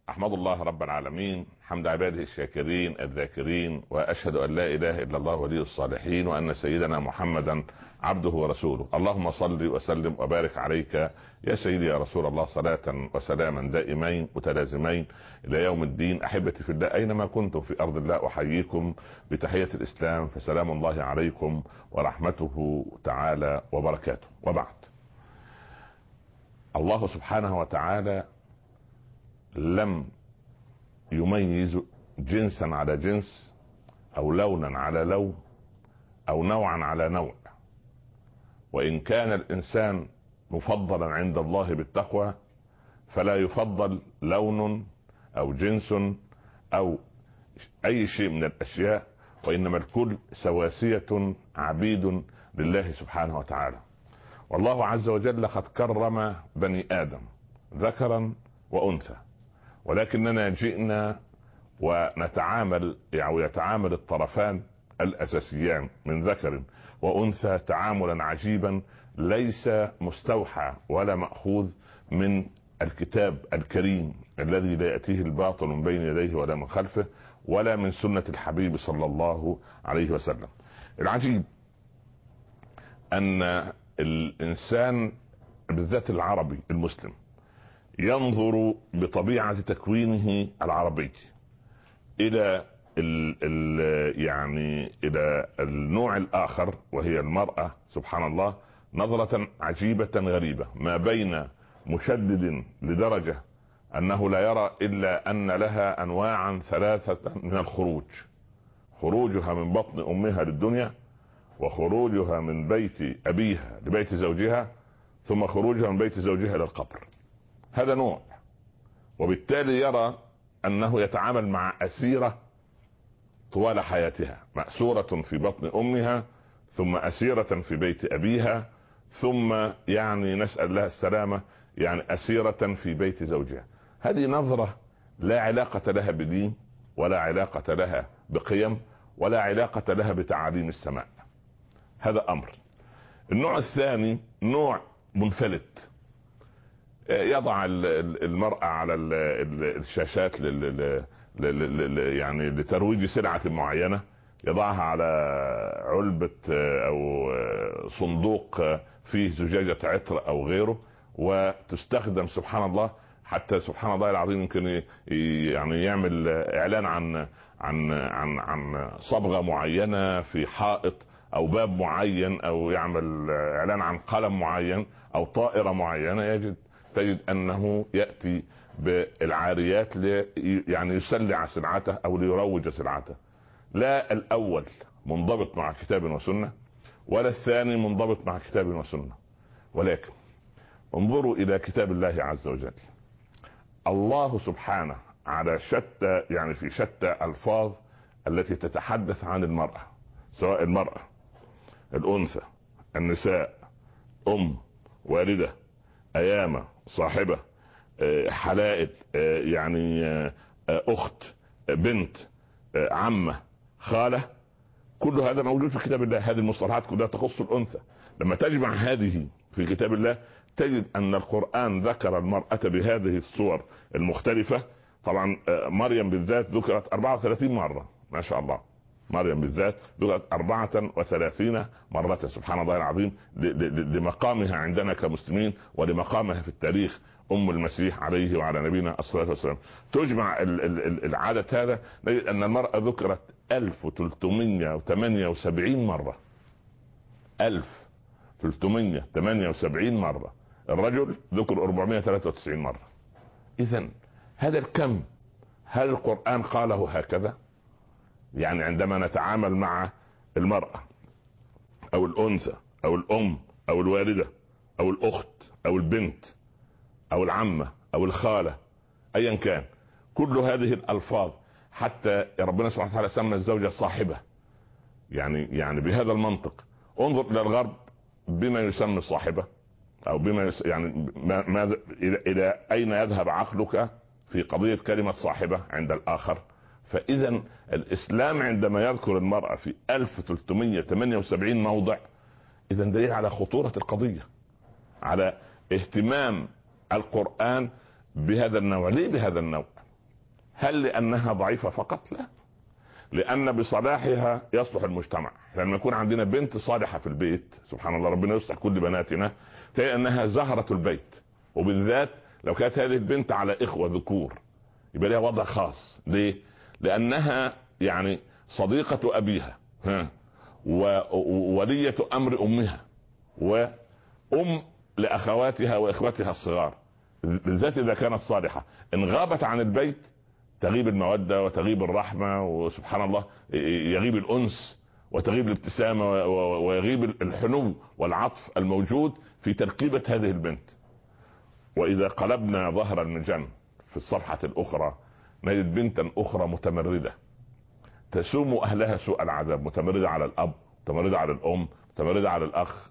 أحمد الله رب العالمين حمد عباده الشاكرين الذاكرين، وأشهد أن لا إله إلا الله ولي الصالحين، وأن سيدنا محمدا عبده ورسوله. اللهم صل وسلم وبارك عليك يا سيدي يا رسول الله، صلاة وسلاما دائمين متلازمين إلى يوم الدين. أحبتي في الله، أينما كنتم في أرض الله أحييكم بتحية الإسلام، فسلام الله عليكم ورحمته تعالى وبركاته. وبعد، الله سبحانه وتعالى لم يميز جنسا على جنس او لونا على لون او نوعا على نوع. وان كان الانسان مفضلا عند الله بالتقوى، فلا يفضل لون او جنس او اي شيء من الاشياء، وانما الكل سواسية عبيد لله سبحانه وتعالى. والله عز وجل قد كرم بني ادم ذكرا وانثى، ولكننا جئنا ونتعامل يتعامل الطرفان الاساسيان من ذكر وانثى تعاملا عجيبا ليس مستوحى ولا مأخوذ من الكتاب الكريم الذي لا يأتيه الباطل من بين يديه ولا من خلفه، ولا من سنة الحبيب صلى الله عليه وسلم. العجيب ان الانسان بالذات العربي المسلم ينظر بطبيعة تكوينه العربي الى الى النوع الاخر، وهي المرأة سبحان الله، نظرة عجيبة غريبة، ما بين مشدد لدرجة انه لا يرى الا ان لها انواعا ثلاثة من الخروج: خروجها من بطن امها للدنيا، وخروجها من بيت ابيها لبيت زوجها، ثم خروجها من بيت زوجها الى القبر. هذا نوع، وبالتالي يرى انه يتعامل مع اسيرة طوال حياتها، مأسورة في بطن امها، ثم اسيرة في بيت ابيها، ثم نسأل لها السلامة اسيرة في بيت زوجها. هذه نظرة لا علاقة لها بدين، ولا علاقة لها بقيم، ولا علاقة لها بتعاليم السماء. هذا امر. النوع الثاني نوع منفلت، يضع المرأة على الشاشات لترويج سلعة معينة، يضعها على علبة او صندوق فيه زجاجة عطر او غيره، وتستخدم سبحان الله. حتى سبحان الله العظيم يمكن يعمل اعلان عن صبغة معينة في حائط او باب معين، او يعمل اعلان عن قلم معين او طائرة معينة. تجد انه يأتي بالعاريات يسلع سلعته او ليروج سلعته. لا الاول منضبط مع كتاب وسنة، ولا الثاني منضبط مع كتاب وسنة. ولكن انظروا الى كتاب الله عز وجل. الله سبحانه على شتى في شتى الفاظ التي تتحدث عن المرأة، سواء المرأة، الانثى، النساء، والدة، ايامة، صاحبة، حلائل، اخت، بنت، عمة، خالة. كل هذا موجود في كتاب الله. هذه المصطلحات كلها تخص الانثى. لما تجمع هذه في كتاب الله تجد ان القرآن ذكر المرأة بهذه الصور المختلفة. طبعا مريم بالذات ذكرت 34 مرة، ما شاء الله. مريم بالذات ذكرت 34 مرة، سبحان الله العظيم، لمقامها عندنا كمسلمين ولمقامها في التاريخ، المسيح عليه وعلى نبينا الصلاة والسلام. تجمع العدد هذا نجد ان المرأة ذكرت 1378 مرة. 1378 مرة. الرجل ذكر 493 مرة. اذن هذا الكم، هل القرآن قاله هكذا؟ عندما نتعامل مع المرأة او الانثى او الام او الوالدة او الاخت او البنت او العمة او الخالة، ايا كان، كل هذه الالفاظ، حتى ربنا سبحانه وتعالى سمى الزوجة صاحبة. بهذا المنطق انظر الى الغرب بما يسمى صاحبة، او بما الى اين يذهب عقلك في قضية كلمة صاحبة عند الاخر. فاذا الاسلام عندما يذكر المرأة في 1378 موضع، اذا دليل على خطورة القضية، على اهتمام القرآن بهذا النوع. ليه بهذا النوع؟ هل لانها ضعيفة فقط؟ لا، لان بصلاحها يصلح المجتمع. لما يكون عندنا بنت صالحة في البيت، سبحان الله، ربنا يصلح كل بناتنا، تلاقي انها زهرة البيت. وبالذات لو كانت هذه البنت على اخوة ذكور يبقى لها وضع خاص. ليه؟ لانها يعني صديقة ابيها، وولية امر امها، وام لاخواتها واخواتها الصغار، بالذات اذا كانت صالحة. ان غابت عن البيت تغيب المودة وتغيب الرحمة، وسبحان الله يغيب الانس وتغيب الابتسامة ويغيب الحنو والعطف الموجود في تركيبة هذه البنت. واذا قلبنا ظهر المجن في الصفحة الاخرى نجد بنتا اخرى متمردة تسوم اهلها سوء العذاب، متمردة على الاب، متمردة على الام، متمردة على الاخ.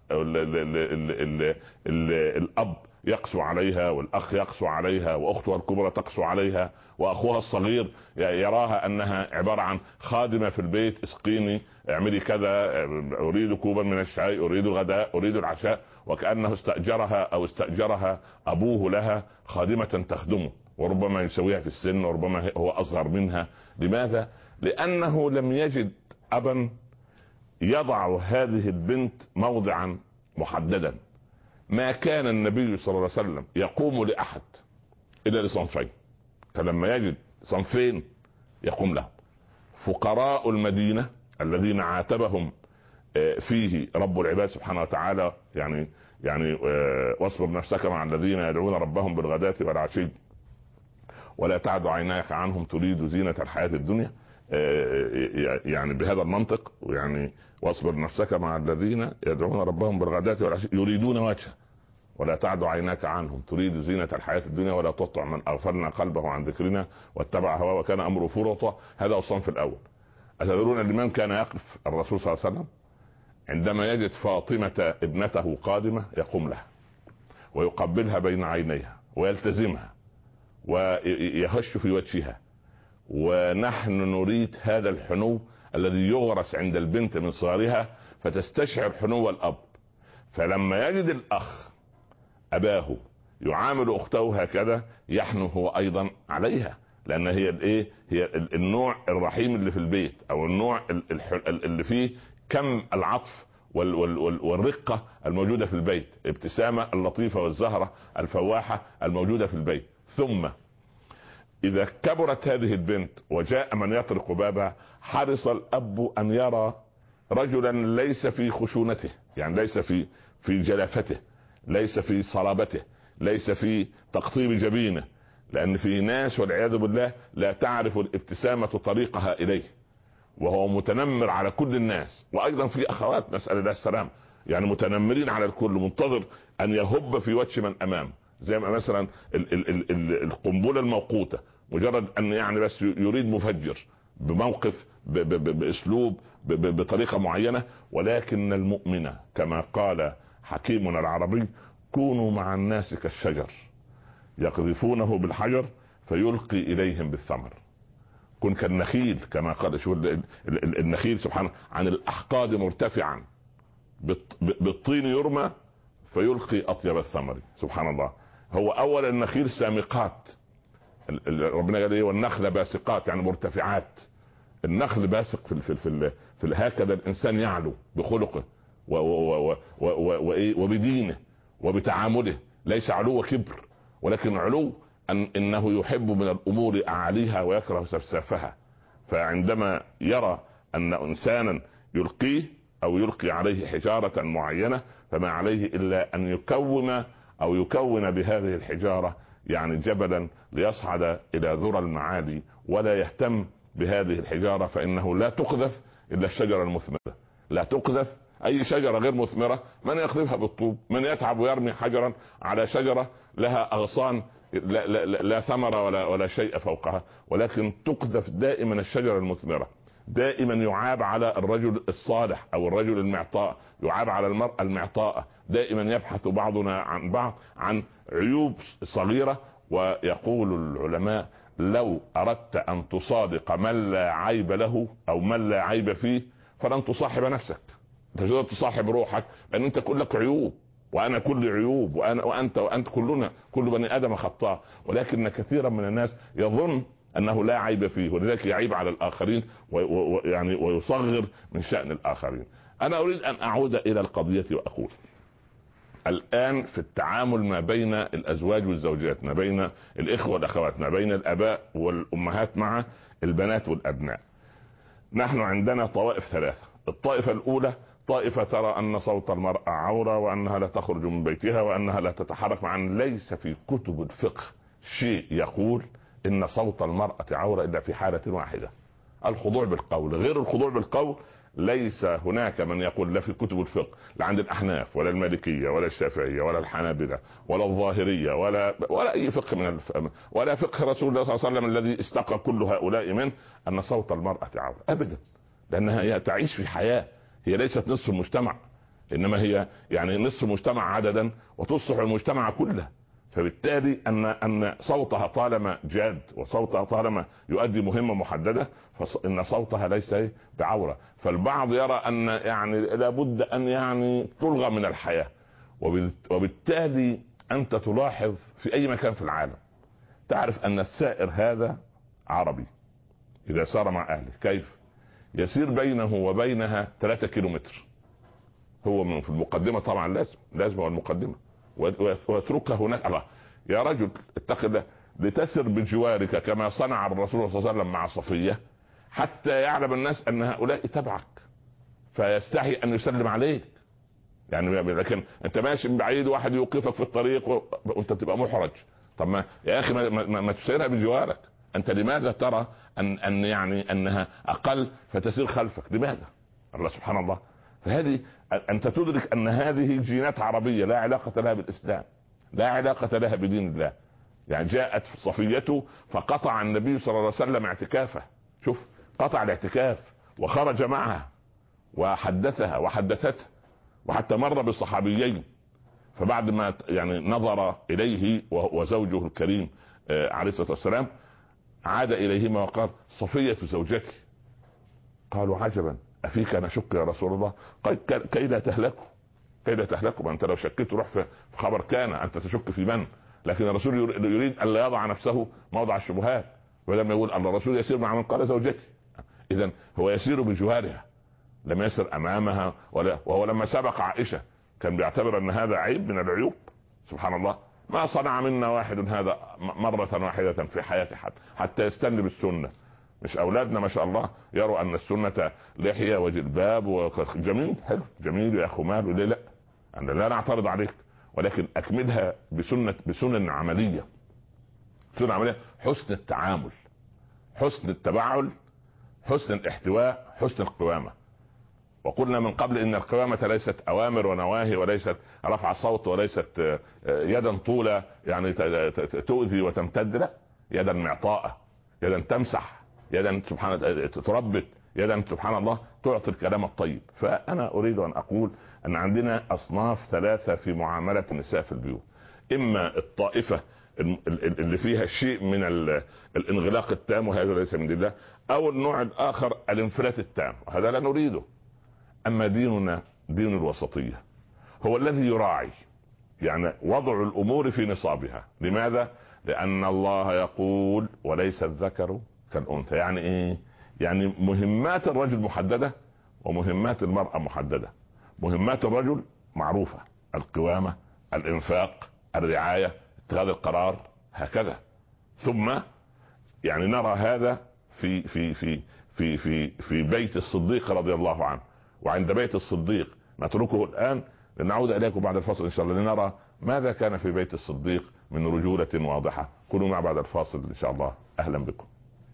الاب يقسو عليها، والاخ يقسو عليها، واختها الكبرى تقسو عليها، واخوها الصغير يراها انها عبارة عن خادمة في البيت، اسقيني، اعملي كذا، اريد كوبا من الشاي، اريد الغداء، اريد العشاء، وكأنه استأجرها ابوه لها خادمة تخدمه، وربما يسويها في السن، وربما هو اصغر منها. لماذا؟ لانه لم يجد ابا يضع هذه البنت موضعا محددا. ما كان النبي صلى الله عليه وسلم يقوم لاحد الا لصنفين، فلما يجد صنفين يقوم له: فقراء المدينة الذين عاتبهم فيه رب العباد سبحانه وتعالى، يعني واصبر نفسك مع الذين يدعون ربهم بالغداة والعشي ولا تعد عيناك عنهم تريد زينة الحياة الدنيا. يعني بهذا المنطق، يعني واصبر نفسك مع الذين يدعون ربهم بالغداة والعشي يريدون وجهه ولا تعد عيناك عنهم تريد زينة الحياة الدنيا ولا تطع من اغفلنا قلبه عن ذكرنا واتبع هواه وكان امره فرطا. هذا هو الصنف الاول. أتدرون لمن كان يقف الرسول صلى الله عليه وسلم؟ عندما يجد فاطمة ابنته قادمة يقوم لها ويقبلها بين عينيها ويلتزمها ويهش في وجهها. ونحن نريد هذا الحنو الذي يغرس عند البنت من صغرها فتستشعر حنو الأب. فلما يجد الأخ أباه يعامل أخته هكذا يحنو هو أيضا عليها، لأن هي الإيه؟ هي النوع الرحيم اللي في البيت، أو النوع اللي فيه كم العطف والرقة الموجودة في البيت، ابتسامة اللطيفة والزهرة الفواحة الموجودة في البيت. ثم إذا كبرت هذه البنت وجاء من يطرق بابها حرص الأب أن يرى رجلا ليس في خشونته، يعني ليس في جلافته، ليس في صلابته، ليس في تقطيب جبينه، لأن في ناس والعياذ بالله لا تعرف الابتسامة طريقها إليه، وهو متنمر على كل الناس. وأيضا في أخوات نسأل الله السلام يعني متنمرين على الكل، منتظر أن يهب في وجه من أمامه، زي ما مثلا القنبلة الموقوتة، مجرد أن يعني بس يريد مفجر بموقف بأسلوب بطريقة معينة. ولكن المؤمن كما قال حكيمنا العربي: كونوا مع الناس كالشجر يقذفونه بالحجر فيلقي إليهم بالثمر. كن كالنخيل كما قال، شو النخيل سبحانه عن الأحقاد مرتفعا بالطين يرمى فيلقي أطيب الثمر. سبحان الله. هو أول النخيل سامقات، ربنا قال إيه؟ والنخل باسقات، يعني مرتفعات. النخل باسق في هكذا الإنسان يعلو بخلقه وبدينه وبتعامله، ليس علو كبر، ولكن علو إنه يحب من الأمور أعاليها ويكره سفسافها. فعندما يرى أن إنسانا يلقيه أو يلقي عليه حجارة معينة فما عليه إلا أن يكون بهذه الحجارة يعني جبلا ليصعد إلى ذرى المعالي، ولا يهتم بهذه الحجارة، فإنه لا تقذف إلا الشجرة المثمرة. لا تقذف أي شجرة غير مثمرة، من يقذفها بالطوب؟ من يتعب ويرمي حجرا على شجرة لها أغصان لا ثمرة ولا شيء فوقها؟ ولكن تقذف دائما الشجرة المثمرة. دائما يعاب على الرجل الصالح أو الرجل المعطاء، يعاب على المرأة المعطاءة. دائما يبحث بعضنا عن بعض عن عيوب صغيرة. ويقول العلماء: لو أردت أن تصادق من لا عيب له أو من لا عيب فيه فلن تصاحب نفسك. انت تقدر تصاحب روحك، لأن انت كلك عيوب، وانا كل عيوب، وانت كلنا كل بني ادم خطاء. ولكن كثيرا من الناس يظن انه لا عيب فيه، ولذلك يعيب على الاخرين ويعني ويصغر من شأن الاخرين. انا اريد ان اعود الى القضية واقول الان في التعامل ما بين الازواج والزوجات، ما بين الاخوة والاخوات، ما بين الاباء والامهات مع البنات والابناء، نحن عندنا طوائف ثلاثة. الطائفة الاولى طائفة ترى ان صوت المرأة عورة، وانها لا تخرج من بيتها، وانها لا تتحرك، مع ان ليس في كتب الفقه شيء يقول ان صوت المرأة عورة الا في حالة واحدة، الخضوع بالقول. غير الخضوع بالقول ليس هناك من يقول، لا في كتب الفقه، لا عند الاحناف ولا المالكية ولا الشافعية ولا الحنابلة ولا الظاهرية ولا اي فقه ولا فقه رسول الله صلى الله عليه وسلم الذي استقى كل هؤلاء منه ان صوت المرأة عورة ابدا، لانها هي تعيش في حياة، هي ليست نصف المجتمع، انما هي يعني نصف المجتمع عددا وتصلح المجتمع كله. فبالتالي ان صوتها طالما جاد وصوتها طالما يؤدي مهمة محددة فان صوتها ليس بعورة. فالبعض يرى ان يعني لابد ان يعني تلغى من الحياة، وبالتالي انت تلاحظ في اي مكان في العالم تعرف ان السائر هذا عربي اذا سار مع اهله كيف يسير بينه وبينها 3 كيلومتر، هو من في المقدمة طبعا لازم هو المقدمة ويتركها هناك. الله يا رجل اتق الله، لتسر بجوارك كما صنع الرسول صلى الله عليه وسلم مع صفية، حتى يعلم الناس ان هؤلاء تبعك فيستحي ان يسلم عليك. يعني لكن انت ماشي من بعيد واحد يوقفك في الطريق وانت بتبقى محرج. طب ما يا اخي ما تسيرها بجوارك، انت لماذا ترى ان يعني انها اقل فتسير خلفك؟ لماذا؟ الله سبحان الله. فهذه انت تدرك ان هذه جينات عربية لا علاقة لها بالاسلام، لا علاقة لها بدين الله. يعني جاءت صفيته فقطع النبي صلى الله عليه وسلم اعتكافه، شوف قطع الاعتكاف وخرج معها وحدثها وحدثتها، وحتى مر بالصحابيين، فبعد ما يعني نظر اليه وزوجه الكريم عليه الصلاة والسلام عاد اليهما وقال صفية زوجتي. قالوا عجبا افيك نشك يا رسول الله؟ قال كي لا تهلكوا، كي لا تهلكوا، انت لو شكيت روح في خبر كان انت تشك في من، لكن الرسول يريد ان لا يضع نفسه موضع الشبهات، ولما يقول ان الرسول يسير مع من قال زوجتي، اذا هو يسير بجوارها لم يسر امامها وهو لما سبق عائشة كان بيعتبر ان هذا عيب من العيوب. سبحان الله، ما صنع منا واحد هذا مرة واحدة في حياته حتى يستنى بالسنة. مش اولادنا ما شاء الله يروا ان السنة لحية وجلباب وجميل، حلو جميل يا اخو مال، ليه لا؟ انا لا نعترض عليك، ولكن اكملها بسنن عملية، سنن عملية، حسن التعامل، حسن التبعل، حسن الاحتواء، حسن القوامة. وقلنا من قبل ان القوامة ليست اوامر ونواهي، وليست رفع صوت، وليست يدا طولة يعني تؤذي وتمتد، لا، يدا معطاءة، يدا تمسح، يدا سبحان الله تربت، يدا سبحان الله تعطي الكلام الطيب. فانا اريد ان اقول ان عندنا اصناف 3 في معاملة النساء في البيوت، اما الطائفة اللي فيها شيء من الانغلاق التام وهذا ليس من الله، او النوع الاخر الانفلات التام، هذا لا نريده. اما ديننا دين الوسطية، هو الذي يراعي يعني وضع الامور في نصابها. لماذا؟ لان الله يقول وليس الذكر كالانثى. يعني ايه؟ يعني مهمات الرجل محددة ومهمات المرأة محددة. مهمات الرجل معروفة، القوامة، الانفاق، الرعاية، اتخاذ القرار، هكذا. ثم يعني نرى هذا في في في في في في بيت الصديق رضي الله عنه، وعند بيت الصديق نتركه الآن لنعود إليكم بعد الفاصل إن شاء الله لنرى ماذا كان في بيت الصديق من رجولة واضحة. كونوا مع بعد الفاصل إن شاء الله. أهلا بكم.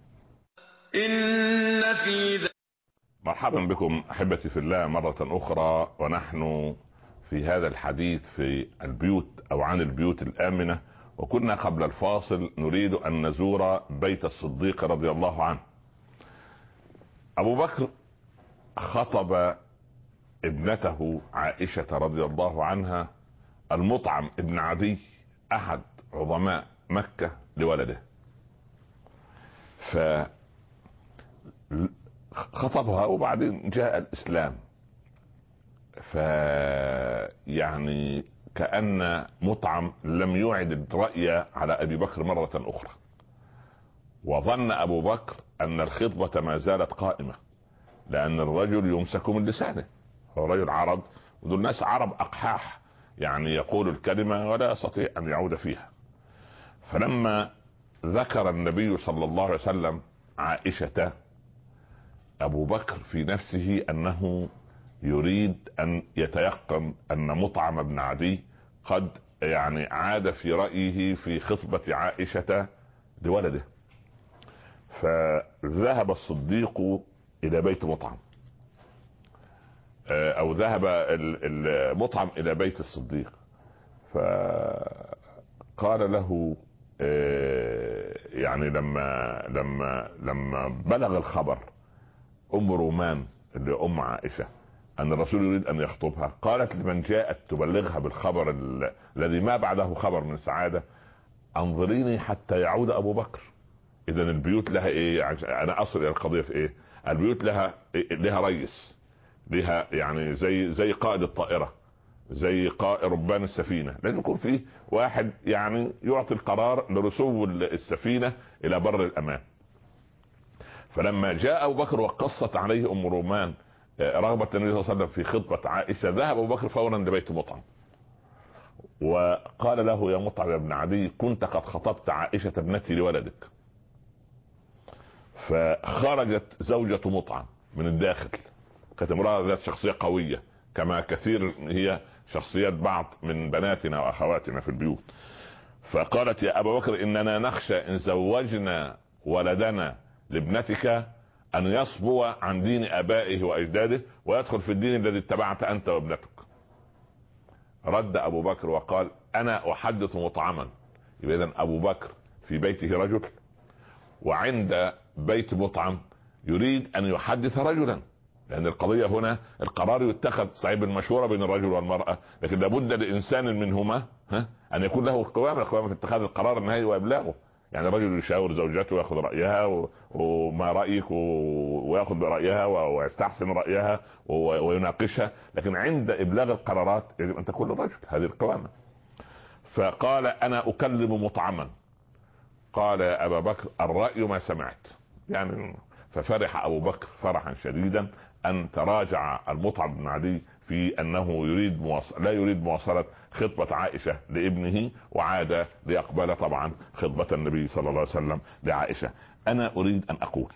إن في مرحبا بكم أحبتي في الله مرة أخرى، ونحن في هذا الحديث في البيوت أو عن البيوت الآمنة. وكنا قبل الفاصل نريد أن نزور بيت الصديق رضي الله عنه. أبو بكر خطب ابنته عائشة رضي الله عنها المطعم ابن عدي أحد عظماء مكة لولده، فخطبها وبعدين جاء الإسلام، يعني كأن مطعم لم يعد الرأي على أبي بكر مرة أخرى، وظن ابو بكر ان الخطبة ما زالت قائمة، لان الرجل يمسك من لسانه، هو رجل عرب، ودول ناس عرب اقحاح، يعني يقول الكلمة ولا يستطيع ان يعود فيها. فلما ذكر النبي صلى الله عليه وسلم عائشة، ابو بكر في نفسه انه يريد ان يتيقن ان مطعم بن عدي قد يعني عاد في رأيه في خطبة عائشة لولده. فذهب الصديق الى بيت مطعم، او ذهب المطعم الى بيت الصديق، فقال له يعني لما بلغ الخبر ام رومان اللي ام عائشة ان الرسول يريد ان يخطبها، قالت لمن جاءت تبلغها بالخبر الذي ما بعده خبر من سعادة: انظريني حتى يعود ابو بكر. اذا البيوت لها ايه؟ انا اصل الى القضية في ايه؟ البيوت لها رئيس، لها يعني زي قائد الطائرة، زي قائد ربان السفينة، لازم يكون فيه واحد يعني يعطي القرار لرسو السفينة الى بر الامان. فلما جاء ابو بكر وقصت عليه ام رومان رغبة النبي صلى الله عليه وسلم في خطبة عائشة، ذهب ابو بكر فورا لبيت مطعم وقال له: يا مطعم يا ابن عدي، كنت قد خطبت عائشة ابنتي لولدك. فخرجت زوجة مطعم من الداخل، كانت امرأة ذات شخصية قوية كما كثير هي شخصيات بعض من بناتنا واخواتنا في البيوت. فقالت: يا ابا بكر، اننا نخشى ان زوجنا ولدنا لابنتك ان يصبو عن دين ابائه واجداده ويدخل في الدين الذي اتبعت انت وابنتك. رد ابو بكر وقال: انا احدث مطعما. يبقى اذا ابو بكر في بيته رجل، وعند بيت مطعم يريد ان يحدث رجلا، لان القضية هنا القرار يتخذ صعيب المشورة بين الرجل والمرأة، لكن لابد لانسان منهما ان يكون له القوامة في اتخاذ القرار النهائي وابلاغه. يعني الرجل يشاور زوجته وياخذ رأيها وما رأيك وياخذ برأيها ويستحسن رأيها ويناقشها، لكن عند ابلاغ القرارات يجب ان تكون الرجل هذه القوامة. فقال: انا اكلم مطعما. قال: يا ابا بكر، الرأي ما سمعت. يعني ففرح ابو بكر فرحا شديدا ان تراجع المطعم بن عدي في انه لا يريد مواصلة خطبة عائشة لابنه، وعاد ليقبل طبعا خطبة النبي صلى الله عليه وسلم لعائشة. انا اريد ان اقول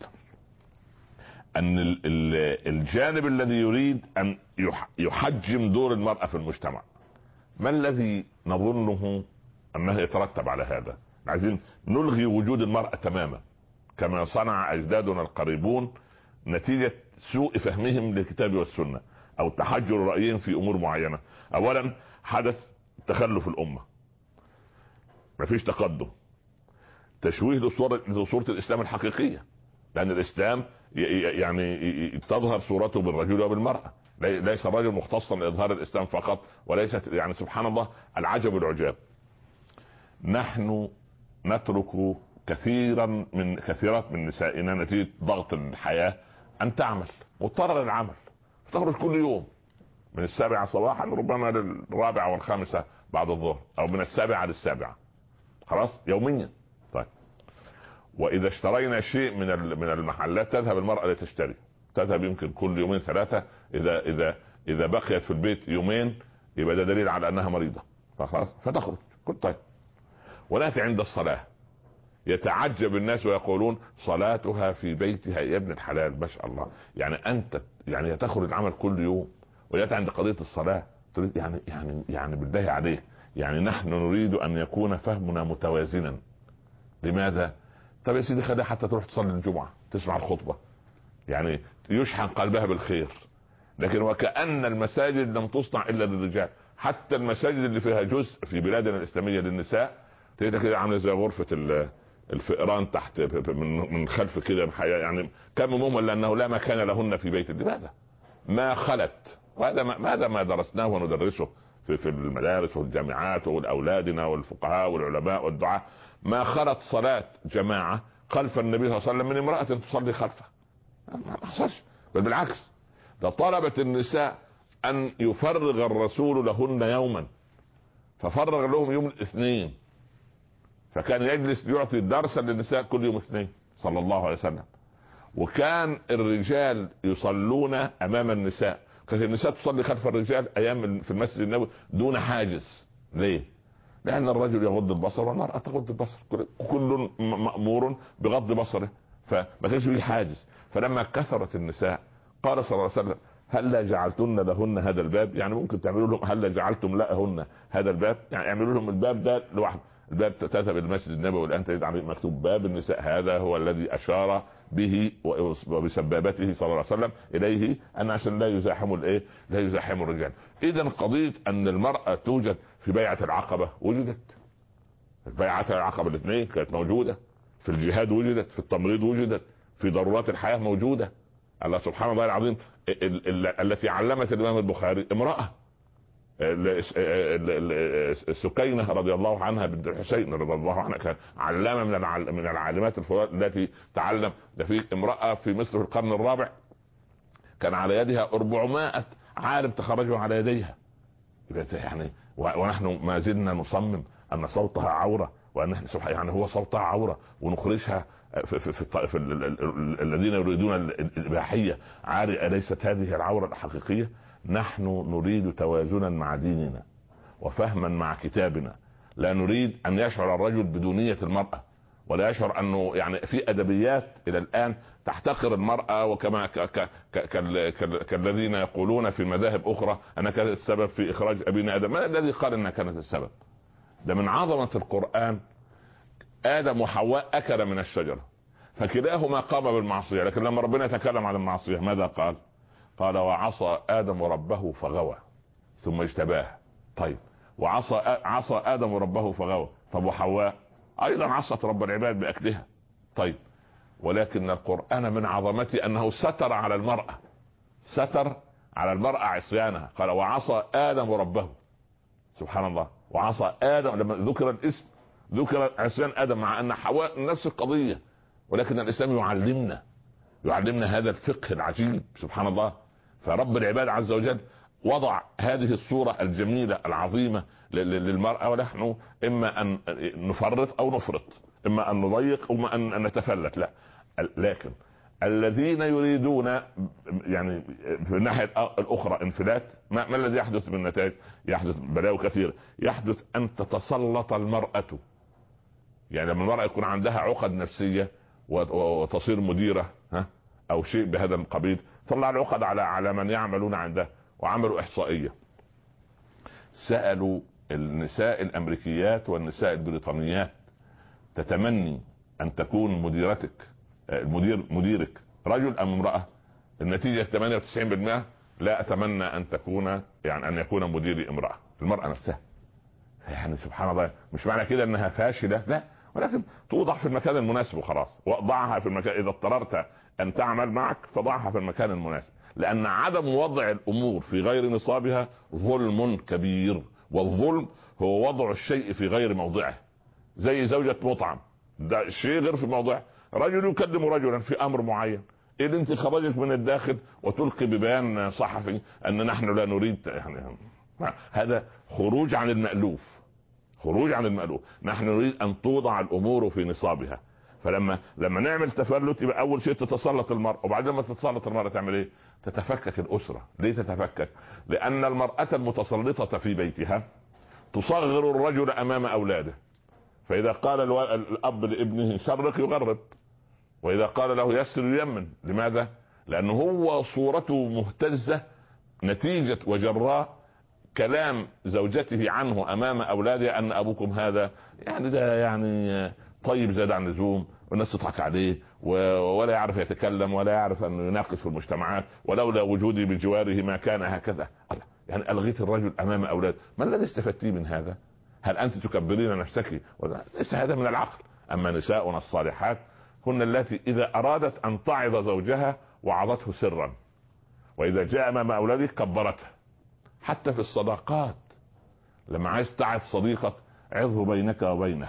ان الجانب الذي يريد ان يحجم دور المرأة في المجتمع، ما الذي نظنه انه يترتب على هذا؟ عايزين نلغي وجود المرأة تماما كما صنع اجدادنا القريبون نتيجة سوء فهمهم للكتاب والسنة او تحجر رأيهم في امور معينة. اولا حدث تخلف الامة، مفيش تقدم، تشويه لصورة الاسلام الحقيقية، لان الاسلام يعني تظهر صورته بالرجل وبالمرأة، ليس الرجل مختصا لاظهار الاسلام فقط، وليست يعني سبحان الله العجب العجاب. نحن نترك كثيرات من نسائنا نتيجة ضغط الحياة ان تعمل، مضطرة للعمل، تخرج كل يوم من 7 صباحا ربما لل4 وال5 بعد الظهر، او من 7 لل7، خلاص يوميا. طيب، واذا اشترينا شيء من المحلات تذهب المرأة لتشتري، تذهب يمكن كل 2-3، اذا بقيت في البيت 2 يبقى ده دليل على انها مريضة، خلاص فتخرج. طيب، ولكن عند الصلاة يتعجب الناس ويقولون: صلاتها في بيتها. يا ابن الحلال، ما شاء الله، يعني انت يعني تخرج العمل كل يوم ويأتي عند قضية الصلاة تريد يعني بالله عليك، يعني نحن نريد ان يكون فهمنا متوازنا. لماذا؟ طب يا سيدي خليها حتى تروح تصلي الجمعة تسمع الخطبة، يعني يشحن قلبها بالخير. لكن وكأن المساجد لم تصنع الا للرجال، حتى المساجد اللي فيها جزء في بلادنا الاسلامية للنساء تلاقيها كده عامله زي غرفة الفئران تحت من خلف كده، يعني كم مهمل لانه لا مكان لهن في بيت. لماذا؟ ما خلت، وهذا ماذا ما درسناه وندرسه في المدارس والجامعات والاولادنا والفقهاء والعلماء والدعاة، ما خلت صلاة جماعة خلف النبي صلى الله عليه وسلم من امرأة تصلي خلفه، ما حصلش، بل بالعكس، ده طلبت النساء ان يفرغ الرسول لهن يوما، ففرغ لهم يوم الاثنين، فكان يجلس يعطي درسا للنساء كل يوم اثنين صلى الله عليه وسلم. وكان الرجال يصلون امام النساء، كانت النساء تصلي خلف الرجال ايام في المسجد النبوي دون حاجز. ليه؟ لان الرجل يغض البصر والمرأة تغض البصر، كل مأمور بغض بصره، فما كانش فيه حاجز. فلما كثرت النساء قال صلى الله عليه وسلم هل جعلتن لهن هذا الباب؟ يعني ممكن تعملوا لهم هل جعلتم لهن هذا الباب، يعني اعملوا لهم الباب ده لوحده. الباب تذهب المسجد النبوي الان تجد عليه مكتوب باب النساء، هذا هو الذي اشار به وبسبابته صلى الله عليه وسلم اليه، ان عشان لا يزاحموا الايه، لا يزاحموا الرجال. اذا قضيه ان المراه توجد في بيعه العقبه وجدت، بيعه العقبه الاثنين كانت موجوده، في الجهاد وجدت، في التمريض وجدت، في ضرورات الحياه موجوده. الله سبحان الله العظيم التي علمت الامام البخاري امراه سكينة رضي الله عنها بنت الحسين رضي الله عنها، كان علامة من العالمات الفضلاء التي تعلم. ده في امرأة في مصر في القرن الرابع كان على يدها 400 عالم تخرجوا على يديها. يعني ونحن ما زلنا نصمم ان صوتها عورة، وان يعني هو صوتها عورة ونخرجها في الذين يريدون الإباحية عاري. أليست هذه العورة الحقيقية؟ نحن نريد توازنا مع ديننا وفهما مع كتابنا. لا نريد ان يشعر الرجل بدونية المرأة، ولا يشعر انه يعني في ادبيات الى الان تحتقر المرأة، وكما كالذين يقولون في مذاهب اخرى انها كانت السبب في اخراج ابينا ادم. ما الذي قال انها كانت السبب؟ ده من عظمة القرآن ادم وحواء اكل من الشجرة فكلاهما قام بالمعصية، لكن لما ربنا يتكلم عن المعصية ماذا قال؟ قال وعصى آدم ربه فغوى ثم اجتباه. طيب عصى آدم ربه فغوى، طب وحواء أيضا عصت رب العباد بأكلها. طيب ولكن القرآن من عظمته أنه ستر على المرأة، ستر على المرأة عصيانها. قال وعصى آدم ربه، سبحان الله، وعصى آدم. لما ذكر الاسم ذكر عصيان آدم، مع أن حواء نفس القضية، ولكن الإسلام يعلمنا هذا الفقه العجيب سبحان الله. فرب العباد عز وجل وضع هذه الصورة الجميلة العظيمة للمرأة، ونحن إما أن نفرط أو نفرط، إما أن نضيق أو أن نتفلت. لا، لكن الذين يريدون يعني في الناحية الأخرى انفلات، ما الذي يحدث من نتائج؟ يحدث بلاوي كثير. يحدث أن تتسلط المرأة، يعني لما المرأة يكون عندها عقد نفسية وتصير مديرة او شيء بهذا القبيل، طلع العقد على من يعملون عنده. وعملوا احصائية، سألوا النساء الامريكيات والنساء البريطانيات تتمني ان تكون مديرتك مديرك رجل ام امرأة؟ النتيجة 98% لا اتمنى ان تكون، يعني ان يكون مديري امرأة. المرأة نفسها يعني سبحان الله، مش معنى كده انها فاشلة، لا، ولكن توضع في المكان المناسب وخلاص. وضعها في المكان، اذا اضطررت ان تعمل معك فضعها في المكان المناسب، لان عدم وضع الامور في غير نصابها ظلم كبير. والظلم هو وضع الشيء في غير موضعه. زي زوجة مطعم، ده شيء غير في موضعه. رجل يكلم رجلا في امر معين، إذا انت خرجت من الداخل وتلقي ببيان صحفي ان نحن لا نريد، يعني هذا خروج عن المألوف، خروج عن المألوف. نحن نريد ان توضع الامور في نصابها. فلما نعمل تفلت، يبقى اول شيء تتسلط المرأة، وبعدين لما تتسلط المرأة تعمل ايه؟ تتفكك الاسرة. ليه تتفكك؟ لان المرأة المتسلطة في بيتها تصغر الرجل امام اولاده. فاذا قال الاب لابنه شرق يغرب، واذا قال له يسر يمن. لماذا؟ لانه هو صورته مهتزة نتيجة وجراء كلام زوجته عنه امام اولاده، ان ابوكم هذا يعني ده يعني طيب زاد عن اللزوم، والناس تضحك عليه ولا يعرف يتكلم ولا يعرف ان يناقش في المجتمعات، ولولا وجودي بجواره ما كان هكذا. يعني الغيت الرجل امام اولاد، ما الذي استفدتي من هذا؟ هل انت تكبرين نفسك؟ ليس هذا من العقل. اما نساؤنا الصالحات هن التي اذا ارادت ان تعظ زوجها وعظته سرا، واذا جاء امام اولاده كبرته. حتى في الصداقات، لما عايز تعظ صديقك عظه بينك وبينه،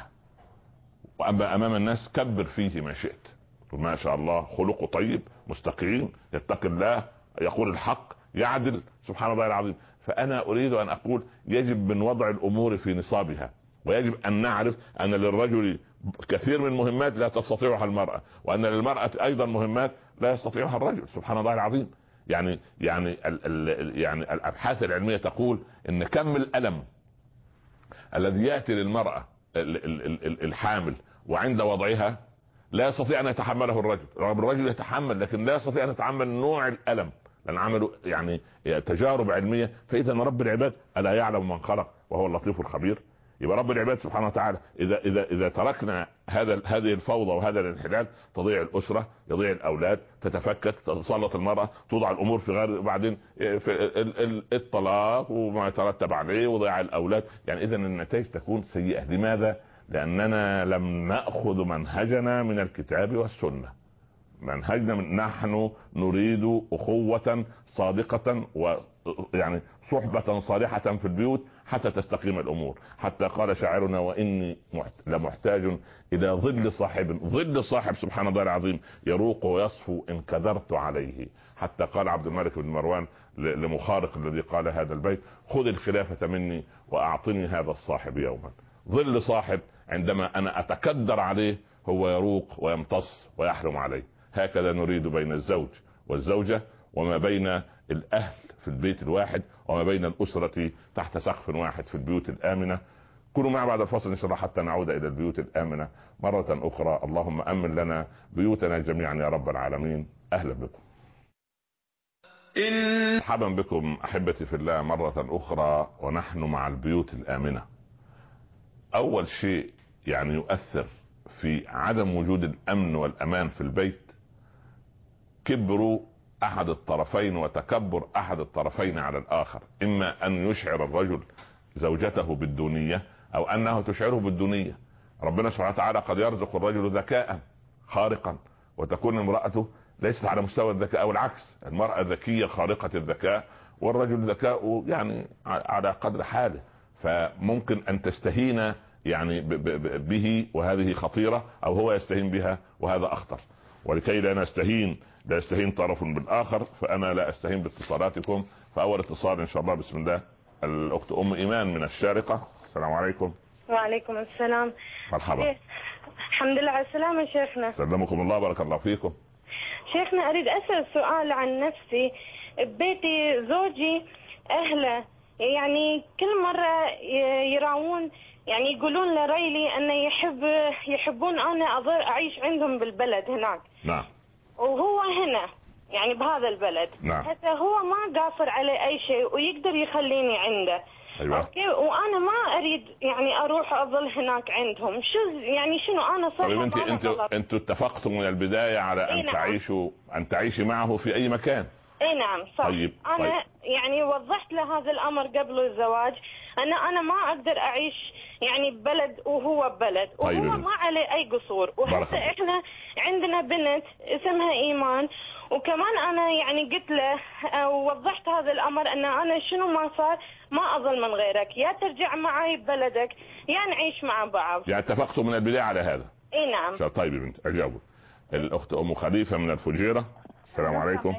واما امام الناس كبر فيه ما شئت. ما شاء الله خلقه طيب مستقيم يتقي الله يقول الحق يعدل، سبحان الله العظيم. فانا اريد ان اقول يجب من وضع الامور في نصابها. ويجب ان نعرف ان للرجل كثير من المهمات لا تستطيعها المرأة، وان للمرأة ايضا مهمات لا يستطيعها الرجل. سبحان الله العظيم. يعني الابحاث العلمية تقول ان كم الالم الذي يأتي للمرأة الحامل وعند وضعها لا يستطيع ان يتحمله الرجل، رغم الرجل يتحمل لكن لا يستطيع ان يتحمل نوع الالم، لان عملوا يعني تجارب علميه. فاذا رب العباد الا يعلم من خلق وهو اللطيف الخبير. يبقى رب العباد سبحانه وتعالى اذا تركنا هذه الفوضى وهذا الانحلال تضيع الاسره، يضيع الاولاد، تتفكك، تتسلط المراه، توضع الامور في غير، بعدين في الطلاق وما يترتب عليه وضياع الاولاد. يعني اذا النتائج تكون سيئه. لماذا؟ لاننا لم ناخذ منهجنا من الكتاب والسنه. منهجنا نحن نريد اخوة صادقة ويعني صحبة صالحة في البيوت حتى تستقيم الامور. حتى قال شاعرنا: واني لمحتاج الى ظل صاحب سبحان الله العظيم يروق ويصفو ان كدرت عليه. حتى قال عبد الملك بن مروان لمخارق الذي قال هذا البيت: خذ الخلافة مني واعطني هذا الصاحب يوما. ظل صاحب عندما انا اتكدر عليه هو يروق ويمتص ويحرم عليه. هكذا نريد بين الزوج والزوجة، وما بين الأهل في البيت الواحد، وما بين الأسرة تحت سقف واحد في البيوت الآمنة. كونوا معي بعد الفصل إن شاء الله حتى نعود إلى البيوت الآمنة مرة أخرى. اللهم أمن لنا بيوتنا جميعا يا رب العالمين. أهلا بكم، مرحبا بكم أحبتي في الله مرة أخرى، ونحن مع البيوت الآمنة. أول شيء يعني يؤثر في عدم وجود الأمن والأمان في البيت كبر احد الطرفين وتكبر احد الطرفين على الاخر. اما ان يشعر الرجل زوجته بالدونية او انه تشعره بالدونية. ربنا سبحانه وتعالى قد يرزق الرجل ذكاء خارقا وتكون امرأته ليست على مستوى الذكاء، او العكس، المرأة ذكية خارقة الذكاء والرجل ذكاء يعني على قدر حاله. فممكن ان تستهين يعني به وهذه خطيرة، او هو يستهين بها وهذا اخطر. ولكي لا يستهين طرف بالاخر فانا لا استهين باتصالاتكم. فاول اتصال ان شاء الله بسم الله الاخت ام ايمان من الشارقة. السلام عليكم. وعليكم السلام. مرحبا. الحمد لله على السلامة شيخنا. سلمكم الله، بارك الله فيكم. شيخنا اريد اسأل سؤال عن نفسي. ببيتي زوجي اهله يعني كل مرة يراون يعني يقولون لريلي انه يحبون انا اظل اعيش عندهم بالبلد هناك. نعم. وهو هنا يعني بهذا البلد. نعم. حتى هو ما قاصر عليه اي شيء ويقدر يخليني عنده. أيوة. اوكي، وانا ما اريد يعني اروح اظل هناك عندهم. شنو انا صح؟ طيب انتوا اتفقتوا من البداية على ان نعم. تعيشي معه في اي مكان؟ اي نعم صح. طيب. انا يعني وضحت له هذا الامر قبل الزواج، انا ما اقدر اعيش يعني ببلد وهو ببلد. طيب. وهو ما عليه اي قصور. وحتى احنا عندنا بنت اسمها ايمان، وكمان انا يعني قلت له ووضحت هذا الامر ان انا شنو ما صار ما اظل من غيرك، يا ترجع معي ببلدك يا نعيش مع بعض. يعني اتفقتوا من البداية على هذا؟ اي نعم. طيب يا بنت اجاوب. الاخت ام خليفة من الفجيرة. السلام عليكم.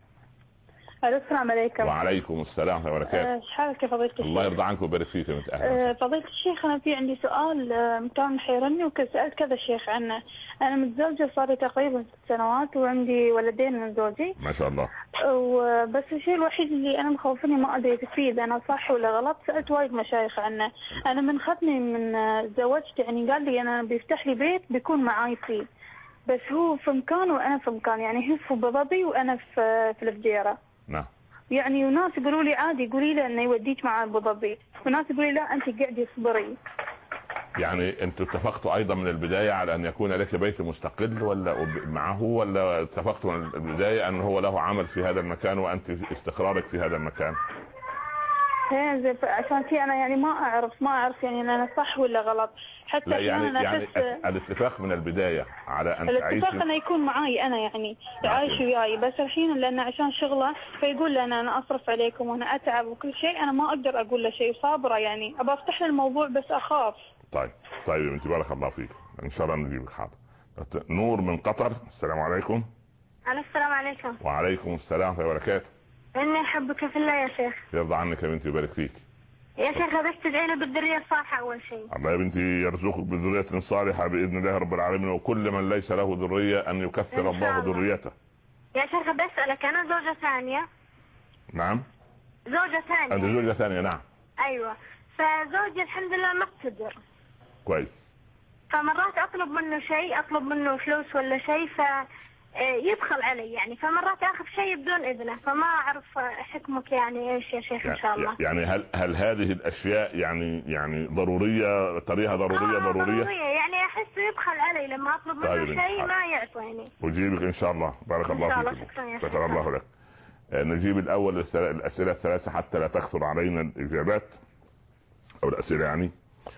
السلام عليكم. وعليكم السلام ورحمة الله وبركاته. ايش حالك يا فضيلة الشيخ؟ الله يرضى عنك ويبارك فيك يا بنت. اهلا. فضيلة الشيخ انا في عندي سؤال كان محيرني وسألت كذا شيخ عنه. انا متزوجة صار لي تقريبا 6 سنوات وعندي ولدين من زوجي. ما شاء الله. وبس الشيء الوحيد اللي انا مخوفني ما ادري فيه اذا انا صح ولا غلط. سألت وايد مشايخ عنه. انا من ختمي من تزوجت يعني قال لي انا بيفتح لي بيت بيكون معاي فيه، بس هو في مكان وانا في مكان، يعني هي في ابو ظبي وانا في الفجيرة. نعم. يعني وناس يقولوا لي عادي قولي له انه يوديك مع ابو ظبي، وناس يقولوا لي لا انت قاعدي اصبري. يعني انتوا اتفقتوا ايضا من البداية على ان يكون لك بيت مستقل ولا معه، ولا اتفقتوا من البداية ان هو له عمل في هذا المكان وانت استقرارك في هذا المكان؟ عشان كذا انا يعني ما اعرف يعني انا صح ولا غلط. حتى لا يعني الاتفاق من البداية على ان تعيش. الاتفاق انه يكون معاي انا يعني عايش وياي، بس الحين لانه عشان شغله فيقول لي انا اصرف عليكم وانا اتعب وكل شيء، انا ما اقدر اقول له شيء، صابره يعني ابى افتح له الموضوع بس اخاف. طيب يا بنتي بارك الله فيك، ان شاء الله نجيبك. حاضر. نور من قطر. السلام عليكم. السلام عليكم. وعليكم السلام ورحمة الله وبركاته. اني احبك في الله يا شيخ. يرضى عنك يا بنتي ويبارك فيك. يا شيخ بس تدعي لي بالذرية الصالحة أول شيء. الله يا بنتي يرزقك بذرية صالحة بإذن الله رب العالمين، وكل من ليس له ذرية أن يكثر الله ذريته. يا شيخ بسألك أنا زوجة ثانية. نعم. زوجة ثانية. أنت زوجة ثانية؟ نعم. أيوة. فزوجي الحمد لله مقتدر. كويس. فمرات أطلب منه شيء، أطلب منه فلوس ولا شيء يبخل علي يعني، فمرات اخذ شيء بدون اذنه، فما اعرف حكمك يعني ايش يا شيخ ان شاء الله. يعني هل هذه الاشياء يعني ضروريه، طريقه ضروريه يعني احس يبخل علي لما اطلب منه شيء ما يعطيني. اجيبك ان شاء الله. بارك الله فيك. شكرا الله لك. نجيب الاول الاسئله الثلاثه حتى لا تكثر علينا الاجابات او الاسئله يعني.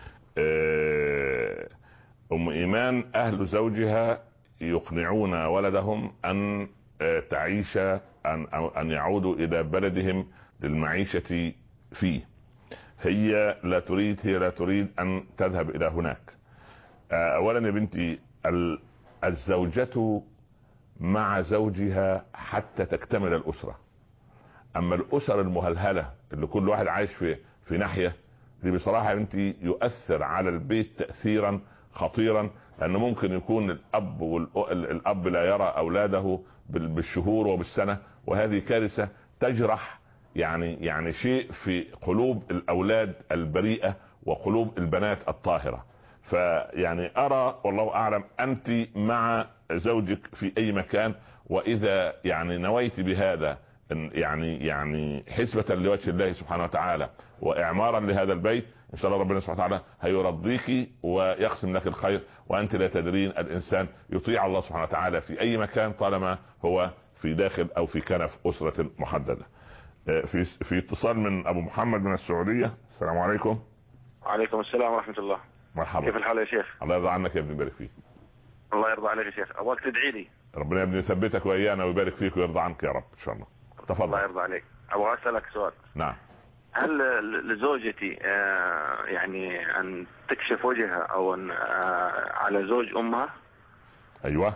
ام ايمان، اهل زوجها يقنعون ولدهم أن تعيش أن يعودوا إلى بلدهم للمعيشة فيه. هي لا تريد أن تذهب إلى هناك. أولا يا بنتي، الزوجة مع زوجها حتى تكتمل الأسرة. أما الأسر المهلهلة اللي كل واحد عايش في ناحية، دي بصراحة يا بنتي يؤثر على البيت تأثيرا خطيرا، لأنه ممكن يكون الأب لا يرى أولاده بالشهور وبالسنة، وهذه كارثة تجرح يعني شيء في قلوب الأولاد البريئة وقلوب البنات الطاهرة. فيعني أرى والله أعلم أنت مع زوجك في أي مكان، وإذا يعني نويت بهذا يعني حسبة لوجه الله سبحانه وتعالى وإعمارا لهذا البيت، إن شاء الله ربنا سبحانه وتعالى هيرضيك ويقسم لك الخير، وأنت لا تدرين. الإنسان يطيع الله سبحانه وتعالى في أي مكان طالما هو في داخل أو في كنف أسرة محددة. في اتصال من أبو محمد من السعودية. السلام عليكم. وعليكم السلام ورحمة الله. مرحبا. كيف الحال يا شيخ؟ الله يرضى عنك يا ابني، يبارك فيك. الله يرضى عليك يا شيخ. أبغاك تدعي لي. ربنا يا ابني يثبتك وإيانا ويبارك فيك ويرضى عنك يا رب إن شاء الله. تفضل. الله يرضى عليك. أبغى أسألك سؤال. نعم. هل لزوجتي يعني أن تكشف وجهها أو أن على زوج أمها؟ أيوة.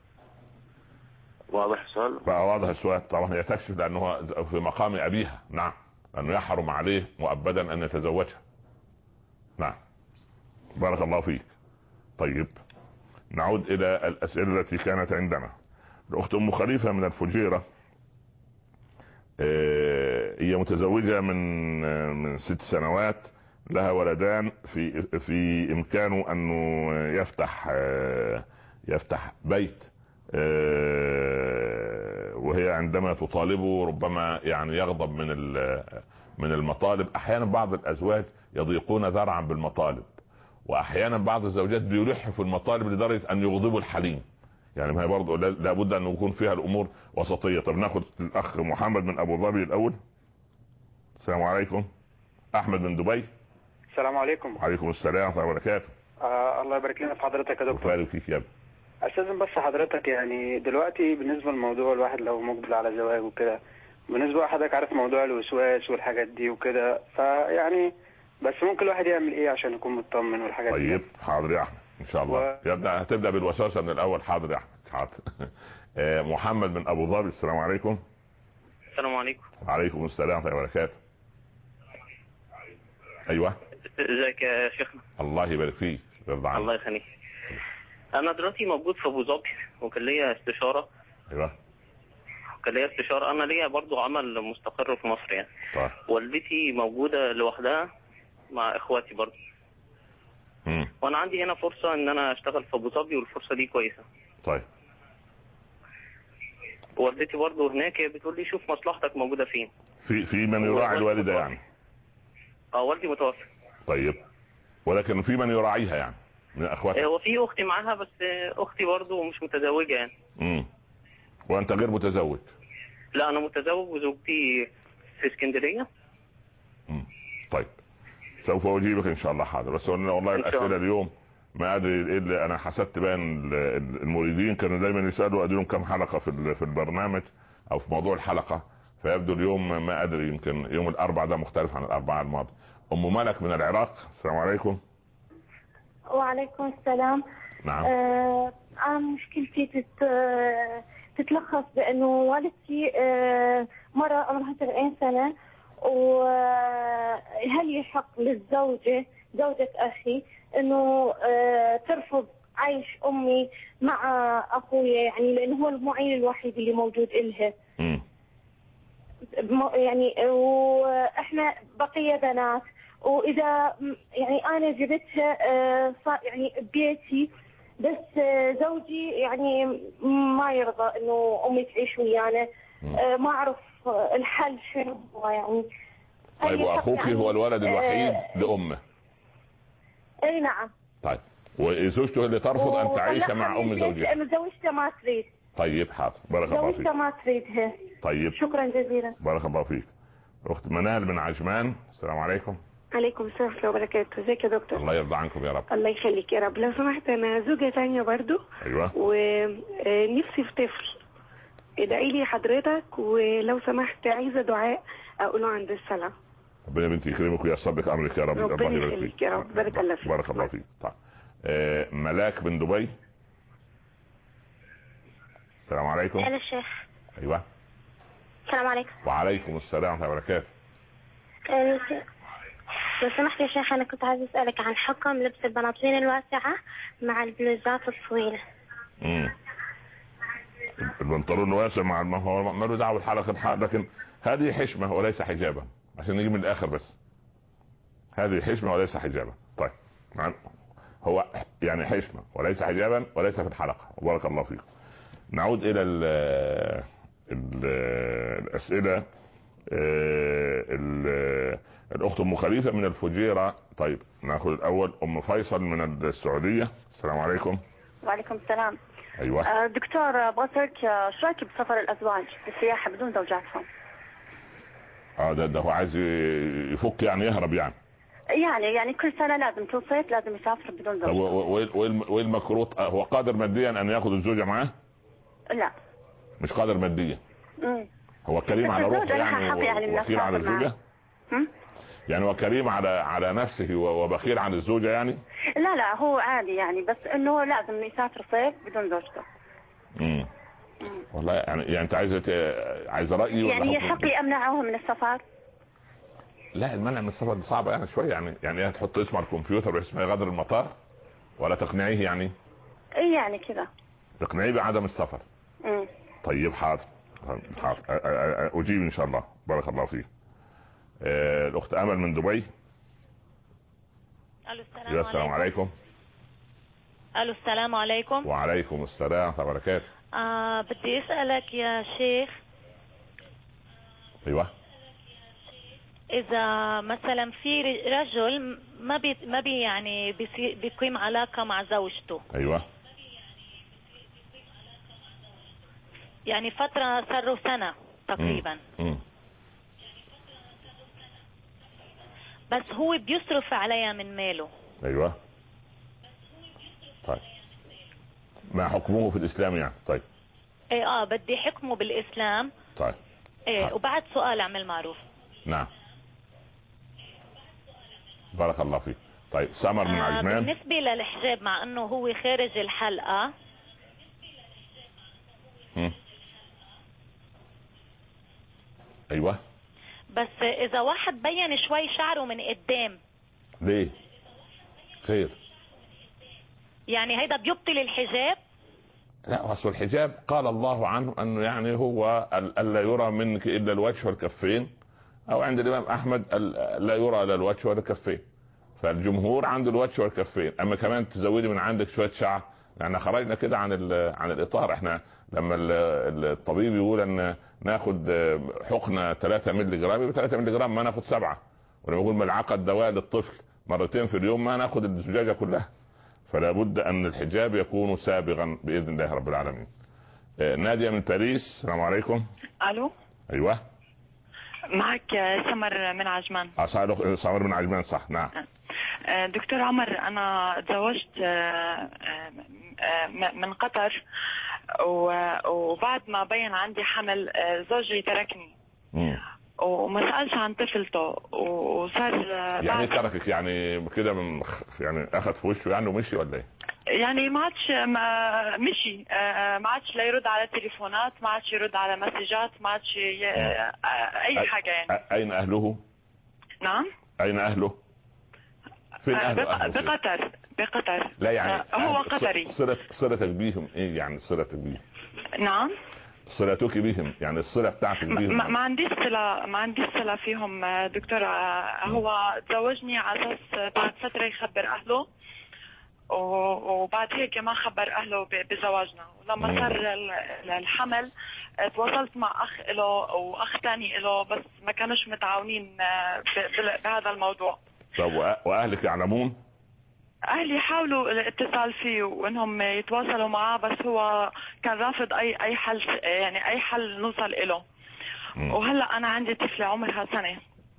واضح السؤال؟ واضح السؤال. طبعا هي تكشف لأنه في مقام أبيها. نعم. لأنه يحرم عليه مؤبدا أن يتزوجها. نعم. بارك الله فيك. طيب نعود إلى الأسئلة التي كانت عندنا. الأخت أم خليفة من الفجيرة، هي متزوجة من 6 سنوات، لها ولدان، في إمكانه أنه يفتح بيت، وهي عندما تطالبه ربما يعني يغضب من المطالب. أحيانا بعض الأزواج يضيقون ذرعا بالمطالب، وأحيانا بعض الزوجات بيلحوا في المطالب لدرجة أن يغضبوا الحليم. يعني ما هي برضه لابد أن يكون فيها الأمور وسطية. طب ناخد الأخ محمد من أبو ظبي الأول. السلام عليكم. أحمد من دبي. السلام عليكم. وعليكم السلام ورحمة الله وبركاته. الله يبارك لنا في حضرتك يا دكتور. ويبارك فيك يا ابني. أستاذن بس حضرتك، يعني دلوقتي بالنسبة للموضوع، الواحد لو مقبل على زواج وكده، بالنسبة لحضرتك عارف موضوع الوسواس والحاجات دي وكده، فيعني بس ممكن الواحد يعمل إيه عشان يكون مطمن والحاجات دي؟ طيب حاضر يا أحمد إن شاء الله. هتبدأ بالوسوسة من الأول. حاضر يا أحمد. حاضر. محمد من أبو ظبي. السلام عليكم. السلام عليكم. وعليكم السلام ورحمة الله وبركاته. أيوة. ازيك يا شيخنا؟ الله يبارك فيك. الله يخليك. انا دلوقتي موجود في ابو ظبي، وكان ليا استشاره. ايوه. كان ليا استشاره. انا ليا برضو عمل مستقر في مصر يعني. طيب. والدتي موجوده لوحدها مع اخواتي برضو. وانا عندي هنا فرصه ان انا اشتغل في ابو ظبي، والفرصه دي كويسه. طيب. والدتي برضو هناك، هي بتقول لي شوف مصلحتك موجوده فين. في من يراعي الوالده يعني. والدي متوفى. طيب. ولكن في من يراعيها يعني من اخواتها. هو في اختي معاها، بس اختي برضو مش متزوجه يعني. وانت غير متزوج؟ لا انا متزوج، وزوجتي في اسكندريه. طيب سوف اجيبك ان شاء الله. حاضر. بس والله الاسئله اليوم ما ادري ايه اللي انا حسدت بين المريدين، كانوا دايما يسالوا ادي لهم كم حلقه في البرنامج او في موضوع الحلقه، فيبدو اليوم ما ادري يمكن يوم الاربعاء ده مختلف عن الاربعاء الماضي. ام ملك من العراق. السلام عليكم. وعليكم السلام. نعم. أنا مشكلتي تتلخص بأنه والدتي مرة عمرها 70 سنة، وهل يحق للزوجة زوجة أخي إنه ترفض عيش أمي مع أخويا، يعني لأنه هو المعين الوحيد اللي موجود إلها. يعني وإحنا بقية بنات، وإذا يعني أنا جبتها يعني ببيتي، بس زوجي يعني ما يرضى إنه أمي تعيش ويانا. ما أعرف الحل شنو هو يعني. طيب وأخوك يعني هو الولد الوحيد لأمه؟ اي نعم. طيب وزوجته اللي ترفض ان تعيش مع ام زوجها؟ زوجته ما تريد. طيب حاضر، بارك الله فيك. زوجته ما تريدها. طيب شكرا جزيلا، بارك الله فيك. اخت منال من عجمان، السلام عليكم. عليكم السلام ورحمة الله وبركاته. ازيك يا دكتور؟ الله يرضى عنكم يا رب. الله يخليك يا رب. لو سمحت انا زوجة ثانية برضو. ايوه. ونفسي في طفل، ادعي لي حضرتك، ولو سمحت عايزة دعاء اقوله عند الصلاة. ربنا بنتي يكرمك وييسر لك امرك يا رب. ربنا يخليك يا رب، بارك الله فيك. بارك الله فيك. طيب ملاك بن دبي، السلام عليكم. اهلا الشيخ. ايوه. السلام عليكم. وعليكم السلام ورحمه الله وبركاته. لو سمحت يا شيخ، انا كنت عايز اسالك عن حكم لبس البناطيل الواسعه مع البلوزات الطويله. البنطلون واسع مع هو ما له دعوه بالحلقه، لكن هذه حشمه وليس حجابا، عشان نيجي من الاخر بس. هذه حشمه وليس حجابا. طيب هو يعني حشمه وليس حجابا وليس في الحلقه. بارك الله فيكم. نعود الى الاسئله. الاخت ام خليفه من الفجيره. طيب ناخذ الاول ام فيصل من السعوديه، السلام عليكم. وعليكم السلام. ايوه دكتور، ابغى اسالك شو رايك بسفر الازواج بالسياحه بدون زوجاتهم؟ ده هو عايز يفك يعني يهرب يعني كل سنه لازم كل صيف لازم يسافر بدون زوجة. طب وايه المكروه؟ هو قادر ماديا ان ياخذ الزوجه معاه؟ لا مش قادر ماديا. هو كريم على روحه يعني وبخيل على الزوجه. يعني هو كريم على نفسه وبخيل عن الزوجه يعني. لا هو عادي يعني، بس انه لازم يسافر صيف بدون زوجته. والله يعني انت عايزه رايي يعني يحق لي امنعه من السفر؟ لا، المنع من السفر دي صعبه يعني شويه. يعني هتحط اسمه على الكمبيوتر بحيث ما يغادر المطار، ولا تقنعيه يعني؟ يعني كذا تقنعيه بعدم السفر. طيب حاضر اجيب ان شاء الله. بارك الله فيك. الاخت امل من دبي. الو السلام عليكم. الو السلام عليكم. وعليكم السلام ورحمه الله وبركاته. بدي اسالك يا شيخ. ايوه. اذا مثلا في رجل ما بي يعني بيقيم علاقه مع زوجته. ايوه. يعني فتره صاروا سنه تقريبا. بس هو بيصرف عليها من ماله. ايوه. طيب ما حكمه في الاسلام يعني؟ طيب بدي حكمه بالاسلام. طيب وبعد سؤال اعمل معروف. نعم بارك الله فيك. طيب سمر من عجمان. بالنسبه للحجاب، مع انه هو خارج الحلقه. ايوه. بس اذا واحد بين شوي شعره من قدام ليه؟ خير يعني هيدا بيبطل الحجاب؟ لا، اصل الحجاب قال الله عنه انه يعني هو الا يرى منك الا الوجه والكفين، او عند الامام احمد لا يرى الا الوجه والكفين. فالجمهور عنده الوجه والكفين، اما كمان تزودي من عندك شويه شعر يعني خرجنا كده عن الاطار. احنا لما الطبيب يقول ان ناخد حقنه 3 مللي جرام يبقى 3 مللي جرام، ما ناخد 7. ولما يقول ملعقه دواء للطفل مرتين في اليوم ما ناخد الزجاجه كلها. فلا بد ان الحجاب يكون سابغا باذن الله رب العالمين. ناديه من باريس، السلام عليكم. الو. ايوه معك سمر من عجمان. سمر من عجمان صح. نعم. دكتور عمر، انا تزوجت من قطر، وبعد ما بين عندي حمل زوجي تركني. وما سألش عن طفلته وصار يعني تركك يعني كده من يعني اخذ في وشه يعني ومشي ولا ايه؟ يعني ما عادش مشي، ما عادش لا يرد على تليفونات، ما عادش يرد على مسجات، ما عادش اي حاجة يعني. اين اهله؟ نعم اين اهله؟ فين اهله؟ بقطر. لا يعني هو قطري. صلتك بيهم ايه يعني؟ صلتك بيهم؟ نعم صلتك بهم يعني الصلة بتاعتك بيهم؟ ما عنديش صلة فيهم دكتور. هو تزوجني على اساس بعد فترة يخبر اهله، وبعد هيك ما خبر اهله بزواجنا. ولما صار الحمل تواصلت مع اخ له واخ ثاني له، بس ما كانوش متعاونين بهذا الموضوع. طب واهلك يعلمون؟ اهلي حاولوا الاتصال فيه وانهم يتواصلوا معاه، بس هو كان رافض اي حل، يعني اي حل نوصل له. وهلا انا عندي طفله عمرها سنه،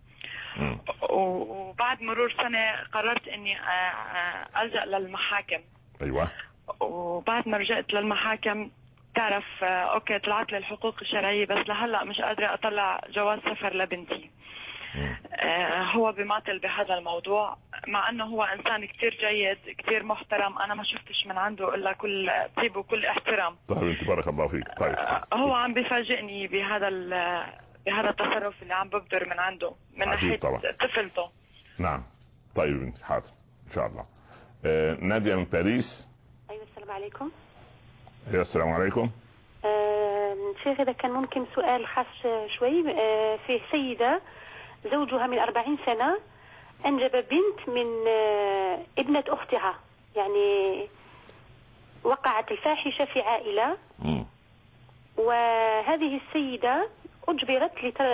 وبعد مرور سنه قررت اني الجا للمحاكم. ايوه. وبعد ما رجعت للمحاكم تعرف اوكي طلعت لي الحقوق الشرعيه، بس لهلا مش قادره اطلع جواز سفر لبنتي. هو بماطل بهذا الموضوع، مع انه هو انسان كتير جيد كتير محترم، انا ما شفتش من عنده الا كل طيب وكل احترام. طيب انت بارك الله فيك. طيب هو عم بيفاجئني بهذا التصرف اللي عم ببدر من عنده من ناحيه طفلته. نعم. طيب انت حاضر ان شاء الله. نادية من باريس. ايوه السلام عليكم. ايوه السلام عليكم. شيخ اذا كان ممكن سؤال خاص شوي. فيه سيدة زوجها من 40 سنة أنجب بنت من ابنة أختها، يعني وقعت الفاحشة في عائلة. وهذه السيدة أجبرت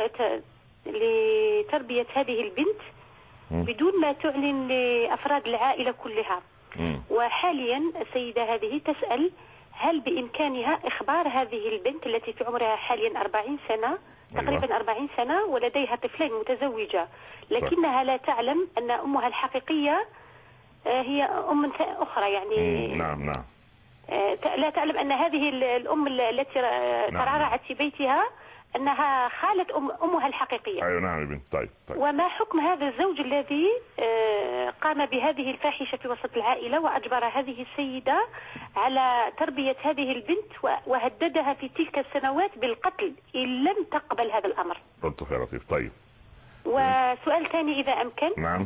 لتربية هذه البنت بدون ما تعلن لأفراد العائلة كلها. وحاليا السيدة هذه تسأل هل بإمكانها إخبار هذه البنت التي في عمرها حاليا 40 سنة تقريبا 40 سنة ولديها طفلين، متزوجة، لكنها لا تعلم أن أمها الحقيقية هي أم أخرى، يعني نعم لا تعلم أن هذه الأم التي ترعرعت في بيتها أنها خالة أمها الحقيقية. أيوة نعم يا بنت. طيب. وما حكم هذا الزوج الذي قام بهذه الفاحشة في وسط العائلة وأجبر هذه السيدة على تربية هذه البنت وهددها في تلك السنوات بالقتل إن لم تقبل هذا الأمر؟ قلت خير لطيف. طيب. وسؤال ثاني إذا أمكن. نعم.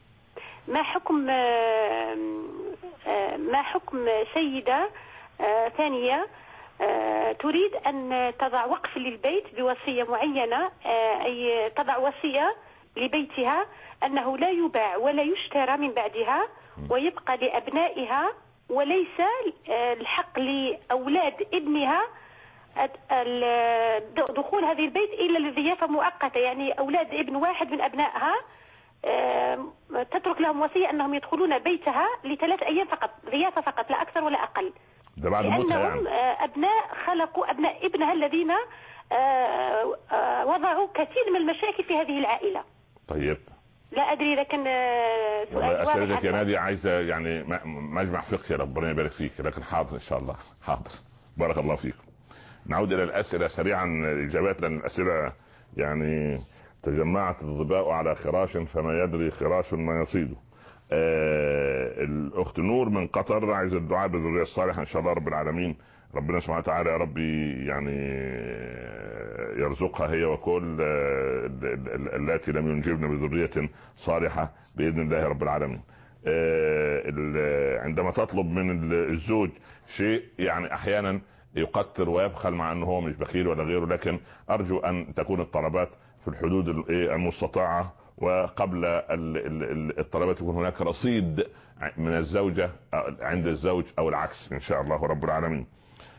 ما حكم سيدة ثانية تريد أن تضع وقف للبيت بوصية معينة، أي تضع وصية لبيتها أنه لا يباع ولا يشترى من بعدها ويبقى لأبنائها، وليس الحق لأولاد ابنها دخول هذه البيت إلا لضيافة مؤقتة، يعني أولاد ابن واحد من أبنائها تترك لهم وصية أنهم يدخلون بيتها ل3 أيام فقط، ضيافة فقط لا أكثر ولا أقل. ده بعد موتها لأنهم أبناء خلقوا أبناء ابنها الذين وضعوا كثير من المشاكل في هذه العائلة. طيب. لا أدري إذا كان سؤال أسئلتك يا نادية عايزة يعني مجمع فقهي، ربنا يبارك فيك، لكن حاضر إن شاء الله. حاضر. بارك الله فيكم. نعود إلى الأسئلة سريعا، إجابات، لأن الأسئلة يعني تجمعت الظباء على خراش فما يدري خراش ما يصيده. الأخت نور من قطر عايزة الدعاء بالذرية الصالحة إن شاء الله رب العالمين. ربنا سبحانه وتعالى يا ربي يعني يرزقها هي وكل التي لم ينجبن بذرية صالحة بإذن الله رب العالمين. عندما تطلب من الزوج شيء يعني أحيانا يقتر ويبخل مع أنه هو مش بخيل ولا غيره، لكن أرجو أن تكون الطلبات في الحدود المستطاعة، وقبل الطلبات يكون هناك رصيد من الزوجة عند الزوج أو العكس إن شاء الله رب العالمين.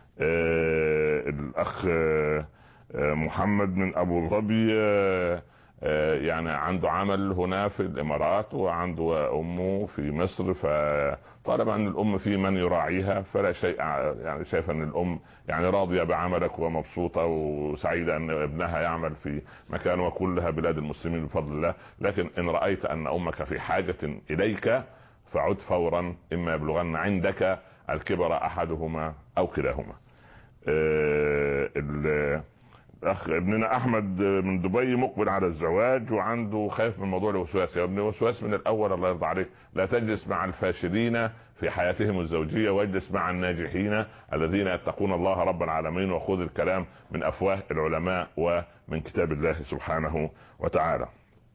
الأخ محمد من أبو ظبي يعني عنده عمل هنا في الإمارات وعنده أمه في مصر، فطالما أن الأم في من يراعيها فلا شيء، يعني شايف أن الأم يعني راضية بعملك ومبسوطة وسعيدة أن ابنها يعمل في مكان وكلها بلاد المسلمين بفضل الله. لكن إن رأيت أن أمك في حاجة إليك فعد فورا، إما يبلغن عندك الكبر أحدهما أو كلاهما. اخ ابننا احمد من دبي مقبل على الزواج وعنده خايف من موضوع الوسواس. يا ابني وسواس من الاول، الله يرضى عليك، لا تجلس مع الفاشلين في حياتهم الزوجيه واجلس مع الناجحين الذين يتقون الله رب العالمين، وخذ الكلام من افواه العلماء ومن كتاب الله سبحانه وتعالى.